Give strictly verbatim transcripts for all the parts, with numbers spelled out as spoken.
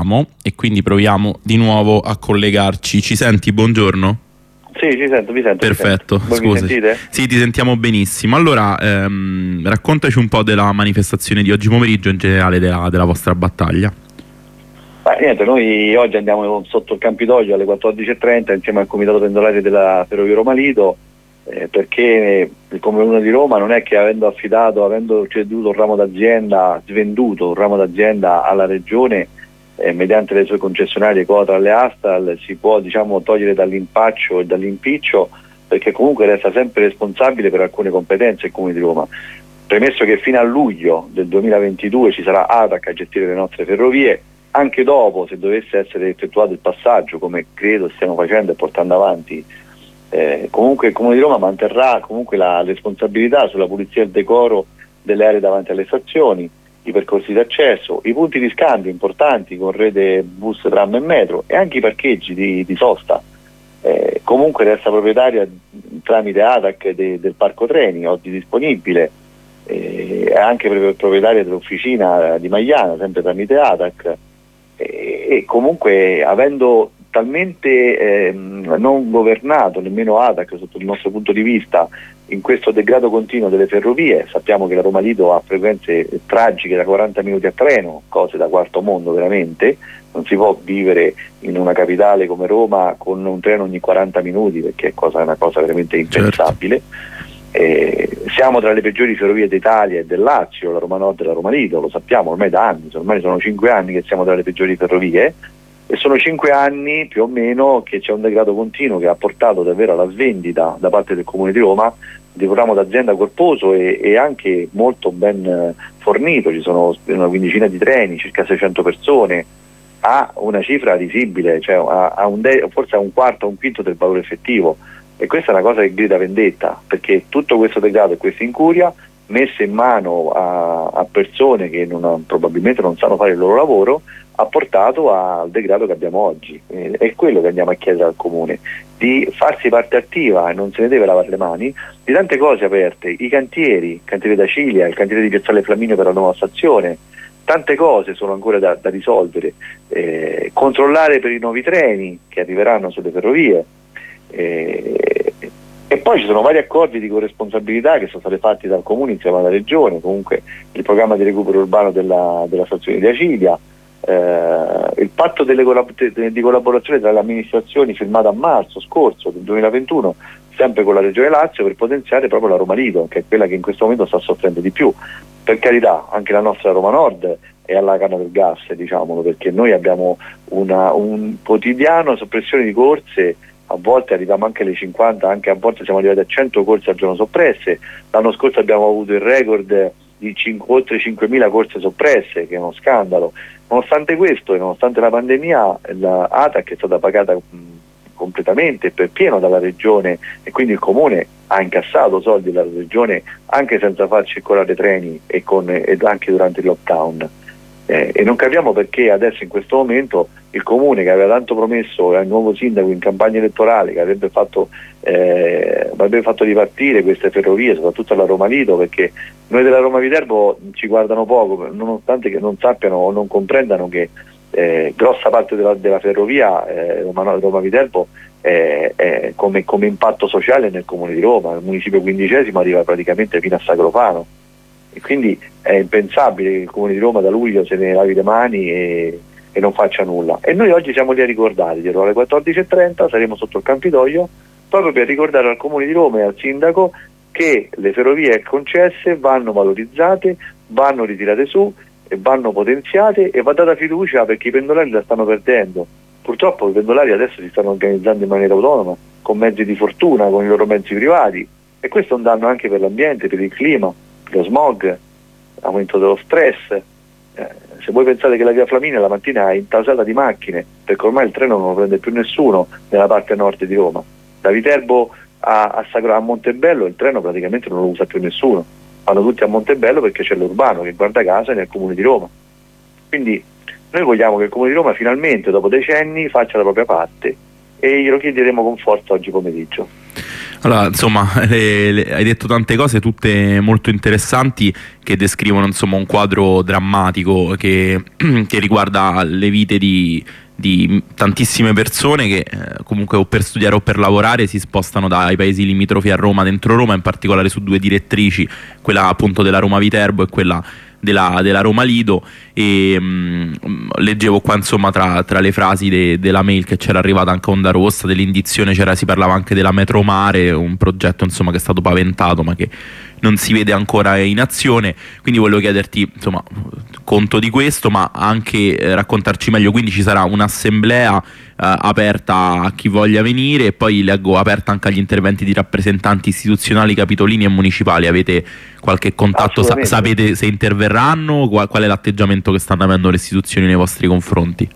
sentiamo e quindi proviamo di nuovo a collegarci. Ci senti? Buongiorno. Sì, ci sento, vi sento. Perfetto, Voi mi sentite? Sì, ti sentiamo benissimo. Allora, ehm, raccontaci un po' della manifestazione di oggi pomeriggio, in generale della, della vostra battaglia. Beh, niente, noi oggi andiamo sotto il Campidoglio alle quattordici e trenta insieme al Comitato Pendolare della Ferrovia Roma Lido, eh, perché il Comune di Roma non è che avendo affidato, avendo ceduto un ramo d'azienda, svenduto un ramo d'azienda alla Regione, Eh, mediante le sue concessionarie Cotral e Astal, si può diciamo togliere dall'impaccio e dall'impiccio, perché comunque resta sempre responsabile per alcune competenze il Comune di Roma. Premesso che fino a luglio del duemilaventidue ci sarà A T A C a gestire le nostre ferrovie, anche dopo, se dovesse essere effettuato il passaggio, come credo stiamo facendo e portando avanti, eh, comunque il Comune di Roma manterrà comunque la responsabilità sulla pulizia e il decoro delle aree davanti alle stazioni, i percorsi d'accesso, i punti di scambio importanti con rete bus, tram e metro, e anche i parcheggi di, di sosta. Eh, comunque resta proprietaria tramite A T A C de, del parco treni oggi disponibile, eh, è anche proprietaria dell'officina di Magliana sempre tramite A T A C, eh, e comunque avendo talmente eh, non governato nemmeno A T A C sotto il nostro punto di vista in questo degrado continuo delle ferrovie. Sappiamo che la Roma Lido ha frequenze tragiche da quaranta minuti a treno, cose da quarto mondo veramente, non si può vivere in una capitale come Roma con un treno ogni quaranta minuti, perché è cosa, una cosa veramente impensabile. Certo. Eh, siamo tra le peggiori ferrovie d'Italia e del Lazio, la Roma Nord e la Roma Lido, lo sappiamo ormai da anni, ormai sono cinque anni che siamo tra le peggiori ferrovie, e sono cinque anni più o meno che c'è un degrado continuo che ha portato davvero alla svendita da parte del Comune di Roma di un ramo d'azienda corposo e, e anche molto ben fornito. Ci sono una quindicina di treni, circa seicento persone, ha una cifra risibile, cioè ha, ha un de- forse ha un quarto, un quinto del valore effettivo, e questa è una cosa che grida vendetta, perché tutto questo degrado e questa incuria messe in mano a, a persone che non, probabilmente non sanno fare il loro lavoro ha portato al degrado che abbiamo oggi. Eh, è quello che andiamo a chiedere al Comune, di farsi parte attiva, e non se ne deve lavare le mani, di tante cose aperte, i cantieri, il cantiere d'Acilia, il cantiere di Piazzale Flaminio per la nuova stazione, tante cose sono ancora da, da risolvere, eh, controllare per i nuovi treni che arriveranno sulle ferrovie, eh, e poi ci sono vari accordi di corresponsabilità che sono stati fatti dal Comune insieme alla Regione, comunque il programma di recupero urbano della, della stazione di Acilia, eh, il patto delle collab- di collaborazione tra le amministrazioni firmato a marzo scorso del duemilaventuno, sempre con la Regione Lazio, per potenziare proprio la Roma Lido, che è quella che in questo momento sta soffrendo di più. Per carità, anche la nostra Roma Nord è alla canna del gas, diciamolo, perché noi abbiamo una, un quotidiano soppressione di corse. A volte arriviamo anche alle cinquanta, anche a volte siamo arrivati a cento corse al giorno soppresse. L'anno scorso abbiamo avuto il record di cinque, oltre cinquemila corse soppresse, che è uno scandalo. Nonostante questo e nonostante la pandemia, la A T A C è stata pagata mh, completamente per pieno dalla Regione, e quindi il Comune ha incassato soldi dalla Regione anche senza far circolare treni e, con, ed anche durante il lockdown. Eh, e non capiamo perché adesso in questo momento il Comune, che aveva tanto promesso al nuovo sindaco in campagna elettorale che avrebbe fatto, eh, avrebbe fatto ripartire queste ferrovie, soprattutto alla Roma Lido, perché noi della Roma Viterbo ci guardano poco, nonostante che non sappiano o non comprendano che eh, grossa parte della, della ferrovia eh, Roma, Roma Viterbo è, è come, come impatto sociale nel Comune di Roma. Il municipio quindicesimo arriva praticamente fino a Sacrofano, e quindi è impensabile che il Comune di Roma da luglio se ne lavi le mani e, e non faccia nulla. E noi oggi siamo lì a ricordare, dietro alle quattordici e trenta saremo sotto il Campidoglio proprio per ricordare al Comune di Roma e al Sindaco che le ferrovie concesse vanno valorizzate, vanno ritirate su e vanno potenziate, e va data fiducia, perché i pendolari la stanno perdendo. Purtroppo i pendolari adesso si stanno organizzando in maniera autonoma, con mezzi di fortuna, con i loro mezzi privati, e questo è un danno anche per l'ambiente, per il clima, lo smog, aumento dello stress. Eh, se voi pensate che la via Flaminia la mattina è intasata di macchine, perché ormai il treno non lo prende più nessuno nella parte nord di Roma, da Viterbo a, a, Sacro, a Montebello il treno praticamente non lo usa più nessuno, vanno tutti a Montebello perché c'è l'urbano che guarda casa nel Comune di Roma. Quindi noi vogliamo che il Comune di Roma finalmente dopo decenni faccia la propria parte, e glielo chiederemo con forza oggi pomeriggio. Allora, insomma, le, le, hai detto tante cose, tutte molto interessanti, che descrivono insomma un quadro drammatico che, che riguarda le vite di, di tantissime persone che eh, comunque o per studiare o per lavorare si spostano dai paesi limitrofi a Roma, dentro Roma, in particolare su due direttrici, quella appunto della Roma Viterbo e quella della, della Roma Lido. E mh, leggevo qua insomma tra, tra le frasi de, della mail che c'era arrivata anche a Onda Rossa, dell'indizione, c'era, si parlava anche della Metro Mare, un progetto insomma che è stato paventato ma che non si vede ancora in azione. Quindi volevo chiederti insomma conto di questo, ma anche eh, raccontarci meglio. Quindi ci sarà un'assemblea eh, aperta a chi voglia venire, e poi leggo aperta anche agli interventi di rappresentanti istituzionali, capitolini e municipali. Avete qualche contatto? Sa- sapete se interverranno? Qual, qual è l'atteggiamento che stanno avendo le istituzioni nei vostri confronti?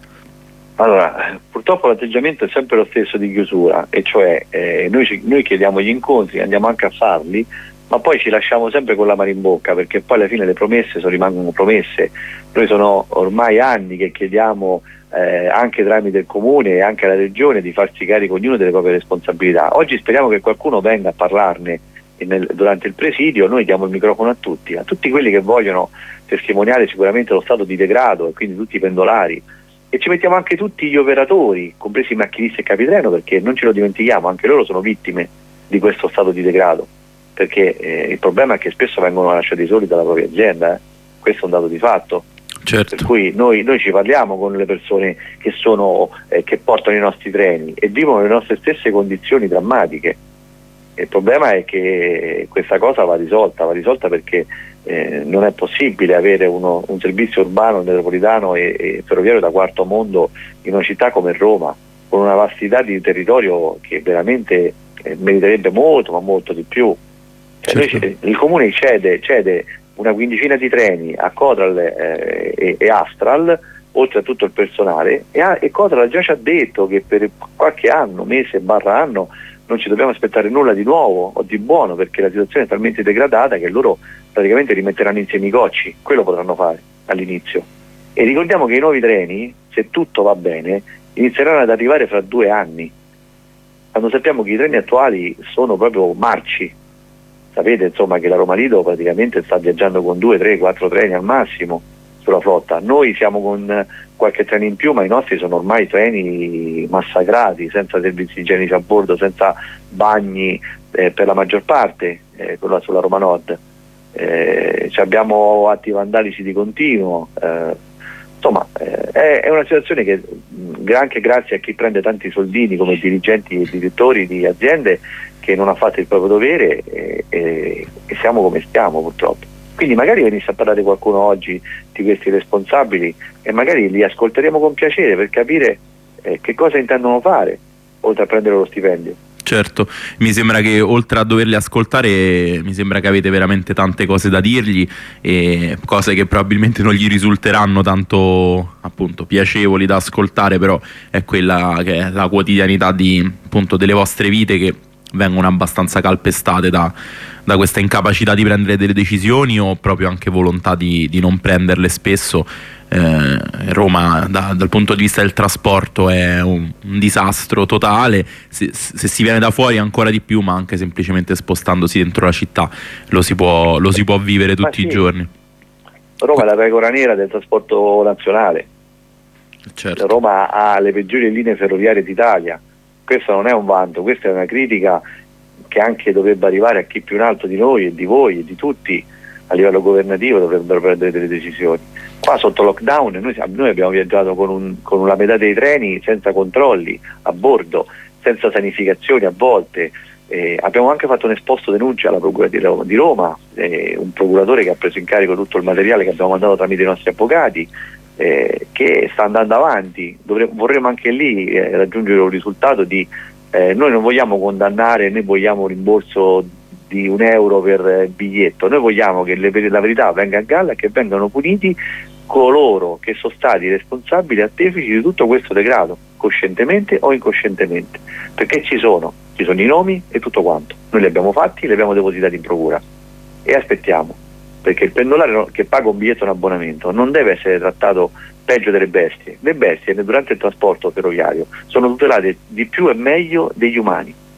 Allora, purtroppo l'atteggiamento è sempre lo stesso di chiusura, e cioè eh, noi, ci, noi chiediamo gli incontri, andiamo anche a farli, ma poi ci lasciamo sempre con l'amaro in bocca, perché poi alla fine le promesse sono, rimangono promesse. Noi sono ormai anni che chiediamo eh, anche tramite il comune e anche la regione di farsi carico ognuno delle proprie responsabilità. Oggi speriamo che qualcuno venga a parlarne e nel, durante il presidio. Noi diamo il microfono a tutti, a tutti quelli che vogliono testimoniare sicuramente lo stato di degrado, e quindi tutti i pendolari, e ci mettiamo anche tutti gli operatori, compresi i macchinisti e capitreno, perché non ce lo dimentichiamo, anche loro sono vittime di questo stato di degrado, perché eh, il problema è che spesso vengono lasciati soli dalla propria azienda, eh. Questo è un dato di fatto. Certo. Per cui noi, noi ci parliamo con le persone che, sono, eh, che portano i nostri treni e vivono le nostre stesse condizioni drammatiche. Il problema è che questa cosa va risolta, va risolta perché eh, non è possibile avere uno, un servizio urbano, metropolitano e, e ferroviario da quarto mondo in una città come Roma, con una vastità di territorio che veramente eh, meriterebbe molto, ma molto di più. Cioè, certo. Noi, il comune cede, cede una quindicina di treni a Cotral eh, e, e Astral, oltre a tutto il personale, e, a, e Cotral già ci ha detto che per qualche anno, mese barra anno, non ci dobbiamo aspettare nulla di nuovo o di buono, perché la situazione è talmente degradata che loro praticamente rimetteranno insieme i cocci. Quello potranno fare all'inizio. E ricordiamo che i nuovi treni, se tutto va bene, inizieranno ad arrivare fra due anni, quando sappiamo che i treni attuali sono proprio marci. Sapete insomma che la Roma Lido praticamente sta viaggiando con due, tre, quattro treni al massimo sulla flotta. Noi siamo con qualche treno in più, ma i nostri sono ormai treni massacrati, senza servizi igienici a bordo, senza bagni eh, per la maggior parte, eh, quella sulla Roma Nord. Eh, abbiamo atti vandalici di continuo. Eh, insomma eh, è, è una situazione che mh, anche grazie a chi prende tanti soldini come dirigenti e direttori di aziende, che non ha fatto il proprio dovere, e, e, e siamo come stiamo purtroppo. Quindi magari venisse a parlare qualcuno oggi di questi responsabili e magari li ascolteremo con piacere per capire eh, che cosa intendono fare, oltre a prendere lo stipendio. Certo, mi sembra che oltre a doverli ascoltare, mi sembra che avete veramente tante cose da dirgli, e cose che probabilmente non gli risulteranno tanto appunto piacevoli da ascoltare, però è quella che è la quotidianità di, appunto, delle vostre vite, che vengono abbastanza calpestate da, da questa incapacità di prendere delle decisioni, o proprio anche volontà di, di non prenderle spesso. Eh, Roma da, dal punto di vista del trasporto è un, un disastro totale, se, se si viene da fuori ancora di più, ma anche semplicemente spostandosi dentro la città lo si può, lo si può vivere tutti sì. i giorni. Roma è la pecora nera del trasporto nazionale. Certo. Roma ha le peggiori linee ferroviarie d'Italia. Questo non è un vanto, questa è una critica che anche dovrebbe arrivare a chi più in alto di noi e di voi e di tutti a livello governativo, dovrebbero prendere delle decisioni. Qua sotto lockdown noi, noi abbiamo viaggiato con, un, con la metà dei treni senza controlli a bordo, senza sanificazioni a volte. Eh, abbiamo anche fatto un esposto denuncia alla Procura di Roma, di Roma eh, un procuratore che ha preso in carico tutto il materiale che abbiamo mandato tramite i nostri avvocati, eh, che sta andando avanti. Dovremmo, vorremmo anche lì eh, raggiungere un risultato di eh, noi non vogliamo condannare, noi vogliamo un rimborso di un euro per eh, biglietto, noi vogliamo che le, la verità venga a galla e che vengano puniti coloro che sono stati responsabili artefici di tutto questo degrado, coscientemente o incoscientemente, perché ci sono, ci sono i nomi e tutto quanto. Noi li abbiamo fatti, li abbiamo depositati in procura e aspettiamo, perché il pendolare che paga un biglietto, un abbonamento, non deve essere trattato peggio delle bestie. Le bestie durante il trasporto ferroviario sono tutelate di più e meglio degli umani,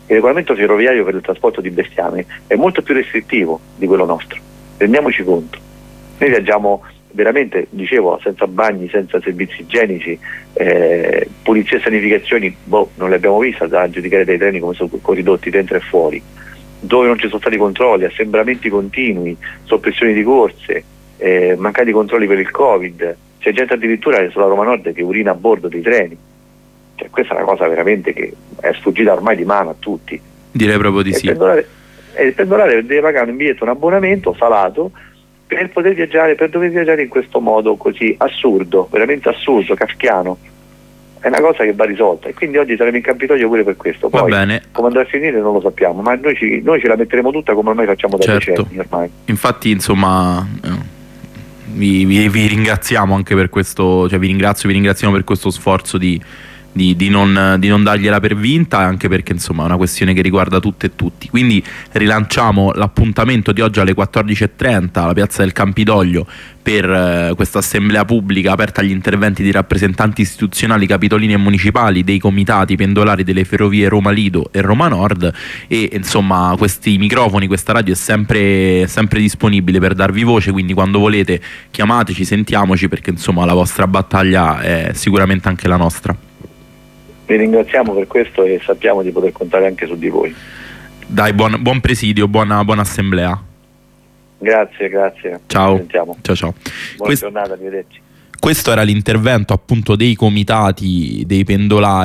il regolamento ferroviario per il trasporto di bestiame è molto più restrittivo di quello nostro, rendiamoci conto. Noi viaggiamo veramente, dicevo, senza bagni, senza servizi igienici, eh, pulizia e sanificazioni, boh, non le abbiamo viste da giudicare dai treni come sono corridotti dentro e fuori, dove non ci sono stati controlli, assembramenti continui, soppressioni di corse, eh, mancati controlli per il Covid, c'è gente addirittura sulla Roma Nord che urina a bordo dei treni. Cioè, questa è una cosa veramente che è sfuggita ormai di mano a tutti. Direi proprio di e sì. Il pendolare, e il pendolare deve pagare un biglietto, un abbonamento salato per poter viaggiare, per dover viaggiare in questo modo così assurdo, veramente assurdo, kafkiano. È una cosa che va risolta e quindi oggi saremo in Campidoglio pure per questo. Poi Va bene. come andrà a finire non lo sappiamo, ma noi, ci, noi ce la metteremo tutta come ormai facciamo da certo. decenni ormai. Infatti, insomma, eh, vi, vi, vi ringraziamo anche per questo, cioè vi ringrazio, vi ringraziamo per questo sforzo di Di, di, non, di non dargliela per vinta, anche perché insomma è una questione che riguarda tutte e tutti. Quindi rilanciamo l'appuntamento di oggi alle quattordici e trenta alla piazza del Campidoglio per eh, questa assemblea pubblica aperta agli interventi di rappresentanti istituzionali capitolini e municipali, dei comitati pendolari delle ferrovie Roma Lido e Roma Nord, e insomma questi microfoni, questa radio è sempre, sempre disponibile per darvi voce, quindi quando volete chiamateci, sentiamoci, perché insomma la vostra battaglia è sicuramente anche la nostra. Vi ringraziamo per questo e sappiamo di poter contare anche su di voi. Dai, buon, buon presidio, buona, buona assemblea. Grazie, grazie. Ciao. Ciao, ciao. Buona Quest- giornata, arrivederci. Questo era l'intervento appunto dei comitati dei pendolari